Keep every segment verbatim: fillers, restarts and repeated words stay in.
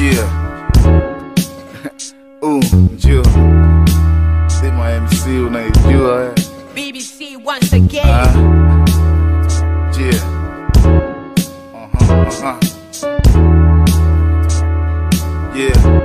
Yeah. Uh, njoo. Sema M C unaijua. B B C once again. Ah. Yeah. Uh-huh, uh-huh. Yeah.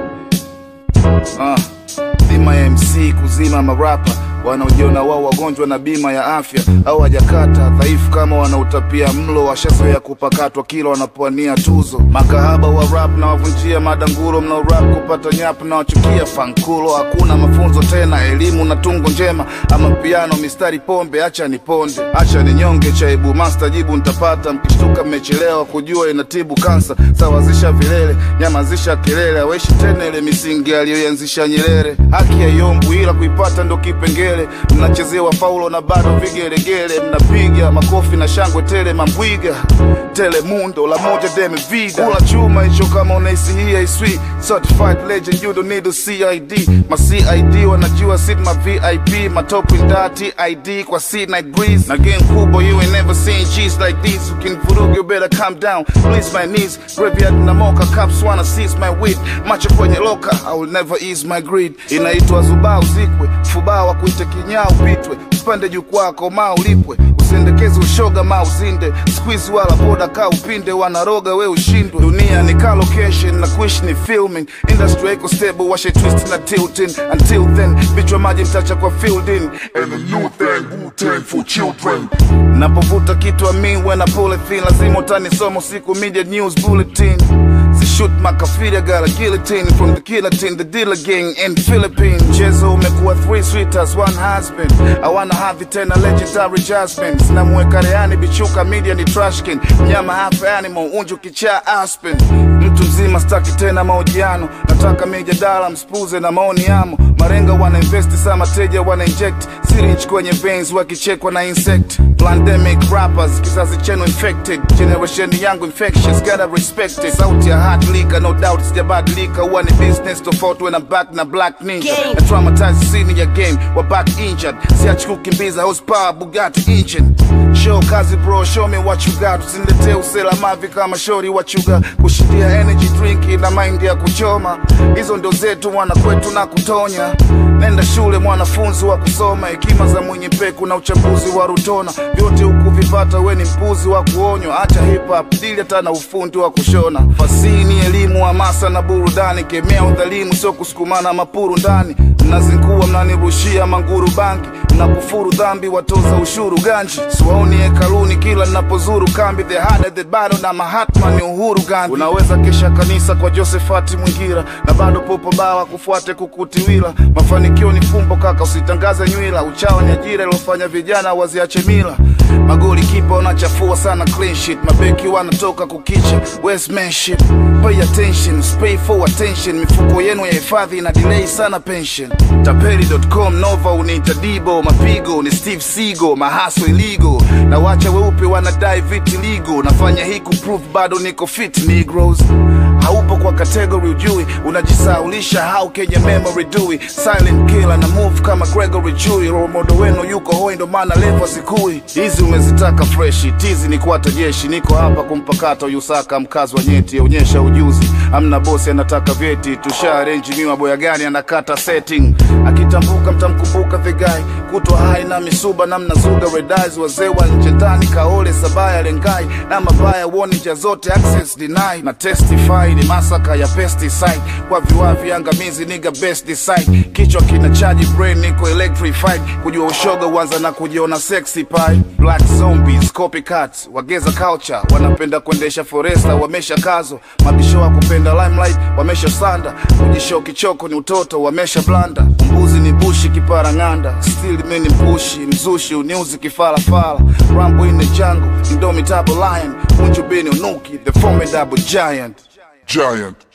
Uh. Bima ya M C kuzima marapa wanaojiona wao wagonjwa na bima ya afya au hajakata dhaifu kama wanautapia mlo washazoea kupakatwa kila wanapoania tuzo. Makahaba wa rap na wavunjia madanguro mnao rap kupata nyap na wachukia fankulo. Hakuna mafunzo tena, elimu na tungo njema ama piano mistari pombe. Acha niponde, acha ninyonge chaibu master jibu nitapata. Mkishtuka mmechelewa kujua inatibu kansa. Sawazisha vilele, nyamazisha kelele. Hawaishi tena ile misingi aliyoanzisha Nyerere. Haki ya yombu ila kuipata ndo kipengele. Mnachezewa faulo na bado vigelegele. Mnapiga makofi na shangwe tele mambwiga. Tele mundo la moja deme vida. Kula chuma hicho kama unaisi hii haiswi. Certified legend you don't need a C I D. Ma C I D wanajua sit ma V I P. Matopu ndati I D kwa C night breeze. Na game kubwa you ain't never seen G's like these. You can vurugu you better calm down. Please my knees. Graveyard na mocha cops wanna seize my weed. Macho kwenye loka I will never ease my greed. Inaitwa zubaa uzikwe. Fubaa wa kuite kinyao pitwe. Usipande jukwaa koma ulipwe. Usendekeze ushoga ma uzinde. Squeeze wala boda ka upinde. Wanaroga we ushindwe. Dunia ni car location na kuishi ni filming. Industry eco stable washe twist na tilting. Until then bichwa maji mtacha kwa fielding. And a new thing, Wu-Tang for children. Napovuta kitu I mean when I pull it thin. Lazima utanisoma siku media news bulletin. Si shoot makafiri I got a guillotine. From the killer team, the dealer gang in Philippines. Mchezo umekuwa three sweethearts, one husband. I wanna have it ten a legendary jasmine. Sina mweka reani bichuka media ni trashkin. Mnyama half animal, unju kichaa aspen. Mtu mzima staki tena mahojiano. Nataka mijadala mspuze na maoni yamo. Marenga wana investi sa mateja wana inject. Syringe kwenye veins wakichekwa na insect. Pandemic rappers, kizazi chenu infected. Generation yangu infectious, gotta respect it. Sauti ya hard leaker, no doubt sijabadilika. Huwa ni business tofauti when I'm back na black ninja. I traumatize scene ya game, wa back injured. Siachi kukimbiza horsepower Bugatti engine. Show kazi bro, show me what you got. Usinilete usela mavi kama shori what you got. Kushindia energy drink na mind ya kuchoma. Hizo ndo zetu wana kwetu na kutonya. Nenda shule mwanafunzi wa kusoma. Hekima za mwenye peku na uchambuzi wa rutona. Vyote huku vipata we ni mpuzi wa kuonywa. Acha hip hop dili hata na ufundi wa kushona. Fasini elimu hamasa na burudani. Kemea udhalimu sio kusukumana mapuru ndani. Mnazinkuwa mnanirushia manguru bangi. Mnakufuru dhambi watoza ushuru ganji. Siwaoni hekaluni kila napozuru kambi. The harder the battle na Mahatma ni Uhuru Gandhi. Unaweza kesha kanisa kwa Josephati Mwingira. Na bado popo bawa kufuate kukutiwila. Mafanikio ni fumbo kaka usitangaze nywila. Uchawa ni ajira ilofanya vijana waziache mila. Magoli kipa wanachafua sana clean sheet. Mabeki wanatoka kukicha Westmanship. Pay attention, pay for attention. Mifuko yenu ya hifadhi na delay sana pension. Tapeli dot com Nova uniita Dibo. Mapigo ni Steve Seagal, mahaso illegal. Na wacha weupe wanadai viti legal. Nafanya hii kuprove bado niko fit Negroes. Haupo kwa category ujui. Unajisaulisha how Kenya memory dui. Silent killer na move kama Gregory Chui. Romodo weno yuko hoi ndo maana levo sikui. Hizi umezitaka freshi, tizi ni kuata jeshi. Niko hapa kumpakata Yusaka mkazi wa nyeti. Onyesha ujuzi, amna bosi anataka vyeti. Tusha arrange miwa boya gani anakata setting. Akitambuka mtamkumbuka the guy. Kutwa hai na misuba na mnazuga red eyes. Wazee wa nje ndani kaole sabaya lengai. Na mabaya woni nja zote access deny. Na testify ni masaka ya pesticide. Kwa viwavi angamizi nigga best decide. Kichwa kina charge brain niko electrified. Kujua ushoga uanza na kujiona sexy pie. Black zombies, copycats, wageza culture. Wanapenda kuendesha foresta, wamesha kazo. Mabisho wa kupenda limelight, wamesha sanda. Kujisho kichoko ni utoto, wamesha blanda. Mbuzi ni bushi kipara nganda. Still mini mpushi, mzushi, uniuzi kifala fala. Rambo in the jungle, indomitable lion. Unju bini unuki, the formidable giant. Giant.